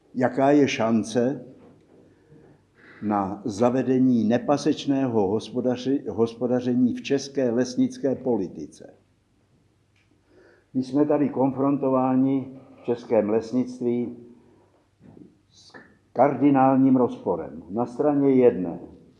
jaká je šance na zavedení nepasečného hospodaření v české lesnické politice. My jsme tady konfrontováni v českém lesnictví s kardinálním rozporem. Na straně jedné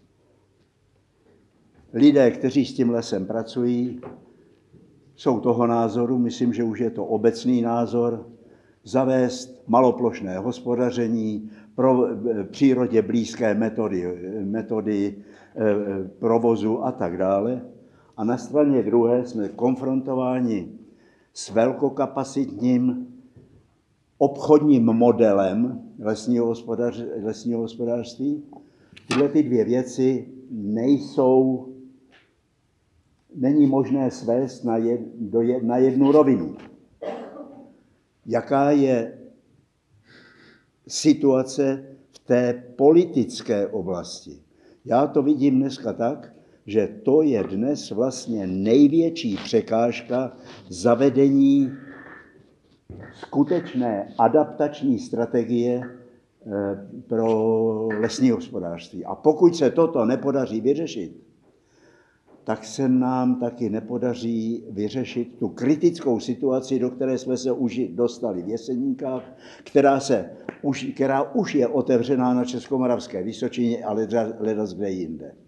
lidé, kteří s tím lesem pracují, jsou toho názoru, myslím, že už je to obecný názor, zavést maloplošné hospodaření, pro přírodě blízké metody provozu a tak dále. A na straně druhé jsme konfrontováni s velkokapacitním obchodním modelem lesního hospodářství. Tyhle ty dvě věci není možné svést na jednu rovinu. Jaká je situace v té politické oblasti? Já to vidím dneska tak, že to je dnes vlastně největší překážka zavedení skutečné adaptační strategie pro lesní hospodářství. A pokud se toto nepodaří vyřešit, tak se nám taky nepodaří vyřešit tu kritickou situaci, do které jsme se už dostali v Jeseníkách, která už je otevřená na Českomoravské Vysočině, ale ledas kde jinde.